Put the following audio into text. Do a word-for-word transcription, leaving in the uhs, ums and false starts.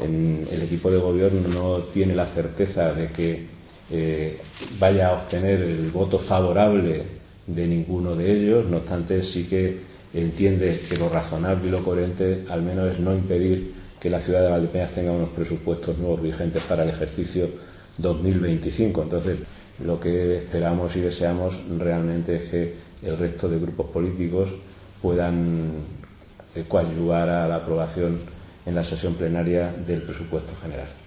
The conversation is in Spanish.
en, el equipo de gobierno no tiene la certeza de que eh, vaya a obtener el voto favorable de ninguno de ellos. No obstante, sí que entiende que lo razonable y lo coherente al menos es no impedir que la ciudad de Valdepeñas tenga unos presupuestos nuevos vigentes para el ejercicio dos mil veinticinco. Entonces, lo que esperamos y deseamos realmente es que el resto de grupos políticos puedan eh, coadyuvar a la aprobación en la sesión plenaria del presupuesto general.